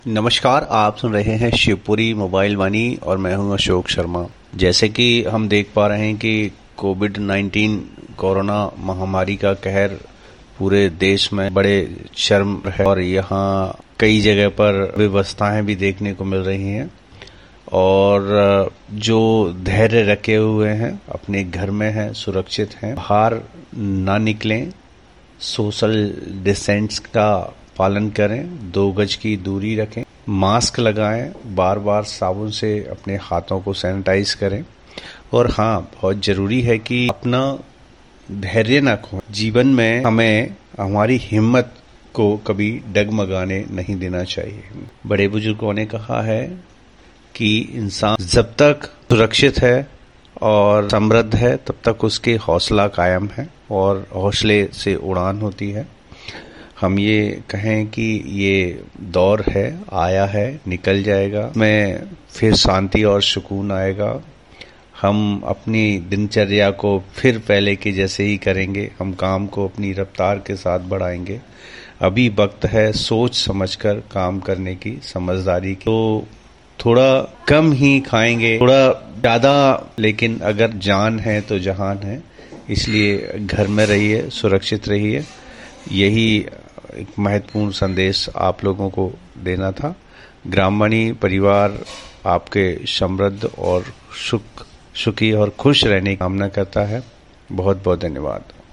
नमस्कार, आप सुन रहे हैं शिवपुरी मोबाइल वाणी और मैं हूं अशोक शर्मा। जैसे कि हम देख पा रहे हैं कि कोविड-19 कोरोना महामारी का कहर पूरे देश में बड़े शर्म है और यहाँ कई जगह पर व्यवस्थाएं भी देखने को मिल रही हैं और जो धैर्य रखे हुए हैं अपने घर में हैं, सुरक्षित हैं, बाहर ना निकलें, सोशल डिस्टेंस का पालन करें, 2 गज की दूरी रखें, मास्क लगाएं, बार बार साबुन से अपने हाथों को सैनिटाइज करें और हाँ, बहुत जरूरी है कि अपना धैर्य न खोएं। जीवन में हमें हमारी हिम्मत को कभी डगमगाने नहीं देना चाहिए। बड़े बुजुर्गों ने कहा है कि इंसान जब तक सुरक्षित है और समृद्ध है तब तक उसके हौसला कायम है और हौसले से उड़ान होती है। हम ये कहें कि ये दौर है, आया है, निकल जाएगा, में फिर शांति और सुकून आएगा। हम अपनी दिनचर्या को फिर पहले के जैसे ही करेंगे, हम काम को अपनी रफ्तार के साथ बढ़ाएंगे। अभी वक्त है सोच समझकर काम करने की, समझदारी की। तो थोड़ा कम ही खाएंगे, थोड़ा ज़्यादा, लेकिन अगर जान है तो जहान है। इसलिए घर में रहिए, सुरक्षित रहिए। यही एक महत्वपूर्ण संदेश आप लोगों को देना था। ग्रामवाणी परिवार आपके समृद्ध और सुखी और खुश रहने की कामना करता है। बहुत बहुत धन्यवाद।